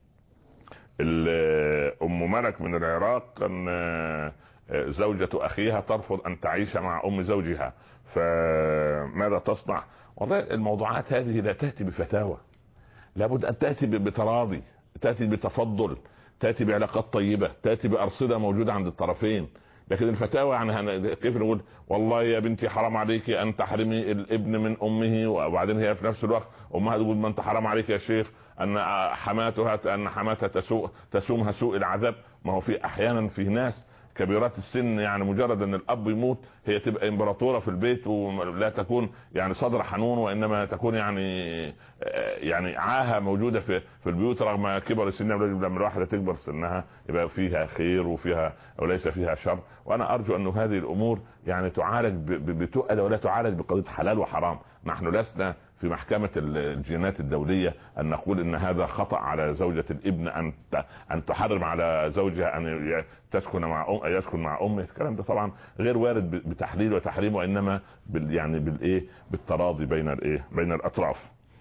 ام ملك من العراق ان زوجة اخيها ترفض ان تعيش مع ام زوجها، فماذا تصنع؟ والله الموضوعات هذه لا تأتي بفتاوى، لابد ان تأتي بتراضي، تأتي بتفضل، تأتي بعلاقات طيبة، تأتي بأرصدة موجودة عند الطرفين. لكن الفتاوى يعني كيف نقول والله يا بنتي حرام عليك ان تحرمي الابن من امه، وبعدين هي في نفس الوقت امها تقول ما انت حرام عليك يا شيخ ان حماتها تسومها سوء العذاب. ما هو في احيانا في ناس كبيرات السن يعني مجرد ان الاب يموت هي تبقى امبراطوره في البيت، ولا تكون يعني صدر حنون، وانما تكون يعني عاهه موجوده في البيوت رغم كبر السن. لما الواحده تكبر سنها يبقى فيها خير وفيها وليس فيها شر. وانا ارجو ان هذه الامور يعني تعالج بتؤدى ولا تعالج بقضيه حلال وحرام. نحن لسنا في محكمة الجينات الدولية أن نقول إن هذا خطأ على زوجة الابن أن تحرم على زوجها أن يسكن مع أمه. الكلام ده طبعا غير وارد بتحليل وتحريم، وإنما بالتراضي بين الأطراف.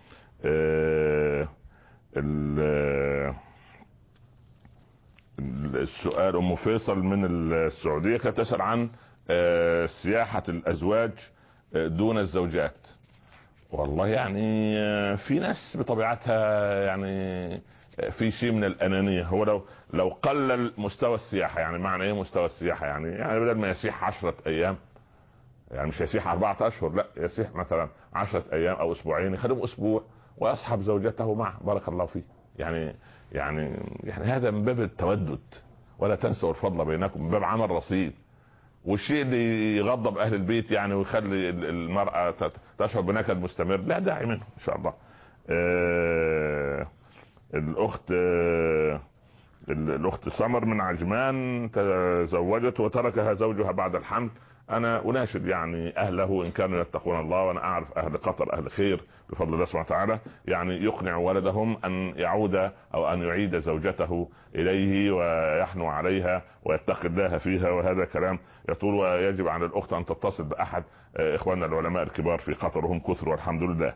السؤال أم فيصل من السعودية كانت تسأل عن سياحة الأزواج دون الزوجات. والله يعني في ناس بطبيعتها يعني في شيء من الأنانية. هو لو قلل مستوى السياحة، يعني معنى ايه مستوى السياحة؟ يعني بدل ما يسيح 10 أيام، يعني مش يسيح 4 أشهر، لا يسيح مثلا 10 أيام أو أسبوعين، يخليهم أسبوع ويصحب زوجته معه، بارك الله فيه. يعني هذا من باب التودد، ولا تنسوا الفضل بينكم، من باب عمل رصيد. والشيء اللي يغضب اهل البيت يعني ويخلي المرأة تشعر بنكد مستمر لا داعي منه ان شاء الله. الاخت سمر من عجمان تزوجت وتركها زوجها بعد الحمل. انا اناشد يعني اهله ان كانوا يتقون الله، وانا اعرف اهل قطر اهل خير بفضل الله سبحانه وتعالى، يعني يقنع ولدهم ان يعود او ان يعيد زوجته اليه ويحنو عليها ويتقي الله فيها. وهذا كلام يطول، ويجب على الاخت ان تتصل باحد اخواننا العلماء الكبار في قطر، وهم كثر والحمد لله.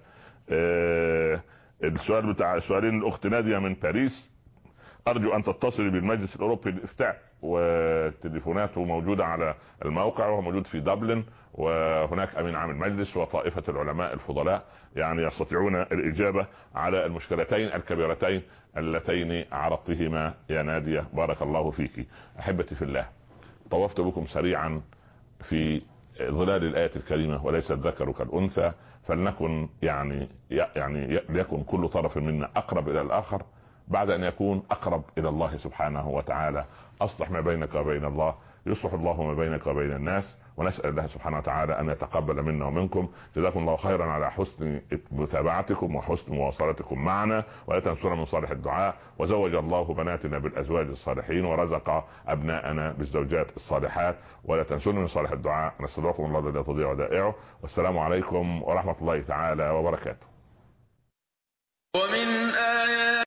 السؤال بتاع سؤالين الاخت نادية من باريس، ارجو ان تتصلي بالمجلس الاوروبي للافتاء، وتليفوناته موجودة على الموقع، وهو موجود في دبلن، وهناك امين عام المجلس وطائفة العلماء الفضلاء يعني يستطيعون الاجابة على المشكلتين الكبيرتين اللتين عرضتهما يا نادية، بارك الله فيك. احبتي في الله، طوفت بكم سريعا في ظلال الآية الكريمة وليس الذكر كالأنثى، فلنكن يعني ليكن كل طرف منا أقرب إلى الآخر بعد أن يكون أقرب إلى الله سبحانه وتعالى. أصلح ما بينك وبين الله يصلح الله ما بينك وبين الناس، ونسأل الله سبحانه وتعالى أن يتقبل منا ومنكم. جزاكم الله خيرا على حسن متابعتكم وحسن مواصلتكم معنا، ولا تنسونا من صالح الدعاء. وزوج الله بناتنا بالأزواج الصالحين، ورزق أبناءنا بالزوجات الصالحات، ولا تنسونا من صالح الدعاء. نستودعكم الله الذي لا تضيع ودائعه، والسلام عليكم ورحمة الله تعالى وبركاته.